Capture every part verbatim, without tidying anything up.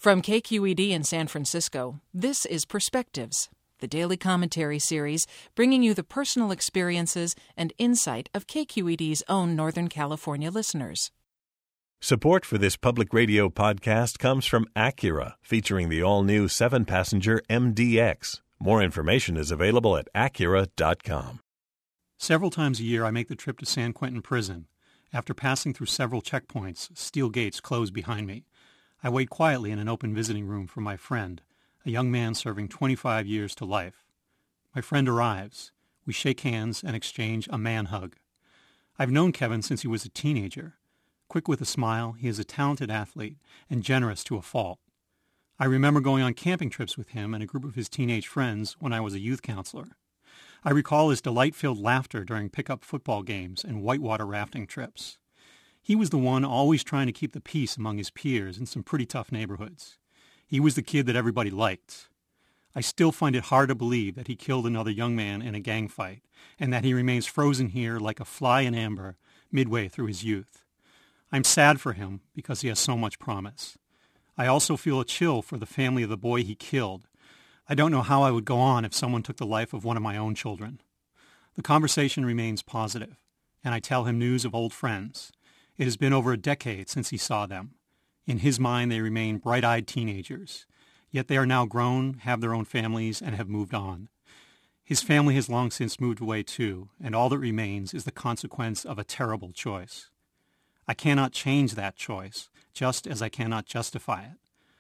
From K Q E D in San Francisco, this is Perspectives, the daily commentary series bringing you the personal experiences and insight of K Q E D's own Northern California listeners. Support for this public radio podcast comes from Acura, featuring the all-new seven-passenger M D X. More information is available at acura dot com. Several times a year I make the trip to San Quentin Prison. After passing through several checkpoints, steel gates close behind me. I wait quietly in an open visiting room for my friend, a young man serving twenty-five years to life. My friend arrives. We shake hands and exchange a man hug. I've known Kevin since he was a teenager. Quick with a smile, he is a talented athlete and generous to a fault. I remember going on camping trips with him and a group of his teenage friends when I was a youth counselor. I recall his delight-filled laughter during pickup football games and whitewater rafting trips. He was the one always trying to keep the peace among his peers in some pretty tough neighborhoods. He was the kid that everybody liked. I still find it hard to believe that he killed another young man in a gang fight, and that he remains frozen here like a fly in amber midway through his youth. I'm sad for him because he has so much promise. I also feel a chill for the family of the boy he killed. I don't know how I would go on if someone took the life of one of my own children. The conversation remains positive, and I tell him news of old friends. It has been over a decade since he saw them. In his mind, they remain bright-eyed teenagers. Yet they are now grown, have their own families, and have moved on. His family has long since moved away too, and all that remains is the consequence of a terrible choice. I cannot change that choice, just as I cannot justify it.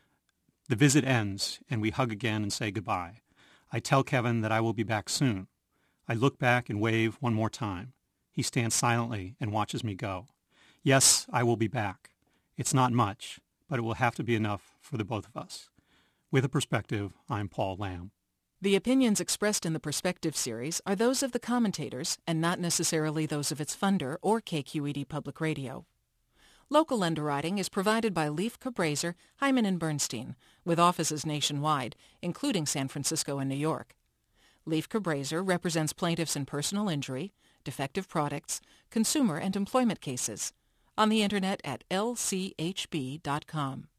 The visit ends, and we hug again and say goodbye. I tell Kevin that I will be back soon. I look back and wave one more time. He stands silently and watches me go. Yes, I will be back. It's not much, but it will have to be enough for the both of us. With a Perspective, I'm Paul Lamb. The opinions expressed in the Perspective series are those of the commentators and not necessarily those of its funder or K Q E D Public Radio. Local underwriting is provided by Leif Cabraser, Hyman and Bernstein, with offices nationwide, including San Francisco and New York. Leif Cabraser represents plaintiffs in personal injury, defective products, consumer and employment cases, on the Internet at L C H B dot com.